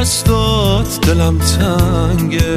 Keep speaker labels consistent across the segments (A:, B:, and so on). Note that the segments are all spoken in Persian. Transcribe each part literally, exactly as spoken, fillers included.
A: دستات دلم تنگه،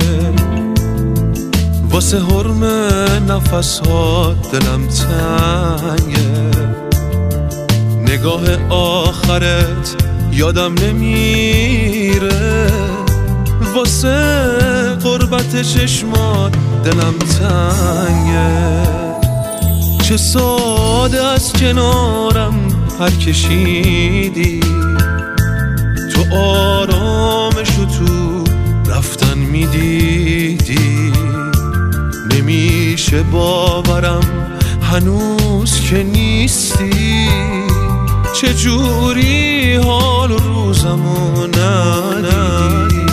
A: واسه حرم نفسات دلم تنگه. نگاه آخرت یادم نمیره، واسه قربت چشمات دلم تنگه. چه ساده از کنارم پر کشیدی، تو آرامشو تو رفتن میدیدی. نمیشه باورم هنوز که نیستی، چجوری حال و روزمو ندیدی.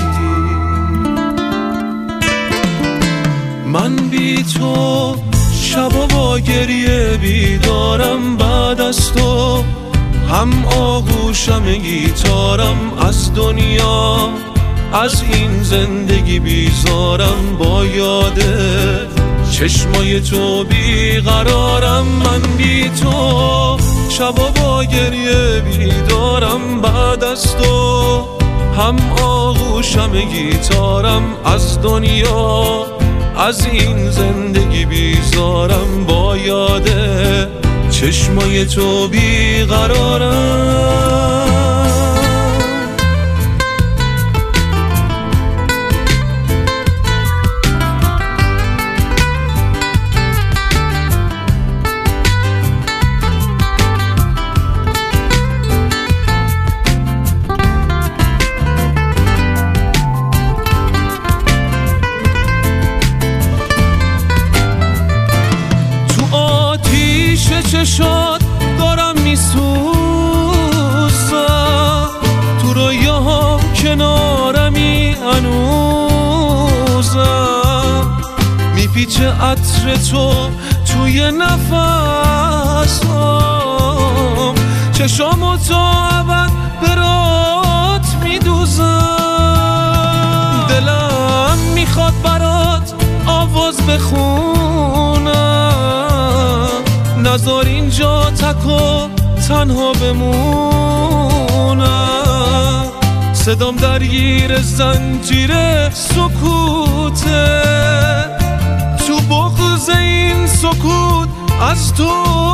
A: من بی تو شبا با گریه بیدارم، بعد از تو هم آغوشم گیتارم. از دنیا از این زندگی بیزارم، با یاده چشمای تو بیقرارم. من بی تو شبا با گریه بیدارم، بعد از تو هم آغوشم گیتارم. از دنیا از این زندگی بیزارم، با یاده چشمای تو بیقرارم. چشات دارم میسوزم، تو رویاها کنارمی هنوزم. میپیچه عطر تو توی نفسم، چشامو تا ابد برات میدوزم. دلم میخواد برات آواز بخونم، نذار اینجا تک و تنها بمونم. صدام درگیر زنجیر سکوته، تو بغض این سکوت از تو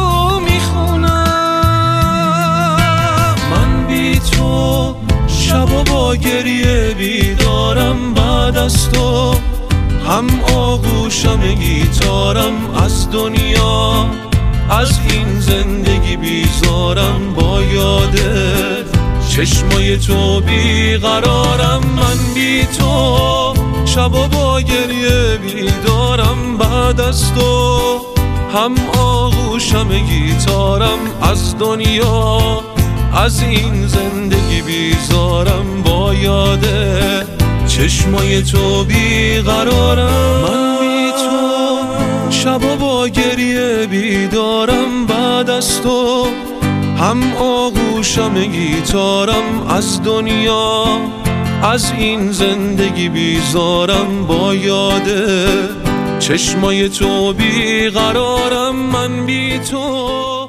A: میخونم. من بی تو شبا با گریه بیدارم، بعد از تو هم آغوشم گیتارم. از دنیا از این زندگی بیزارم، با یاده چشمای تو بیقرارم. من بی تو شبا با گریه بیدارم، بعد از تو هم آغوشم گیتارم. از دنیا از این زندگی بیزارم، با یاده چشمای تو بیقرارم. من بی تو شبا با گریه بیدارم، بعد از تو هم آغوشم گیتارم. از دنیا از این زندگی بیزارم، با یاده چشمای تو بیقرارم. من بی تو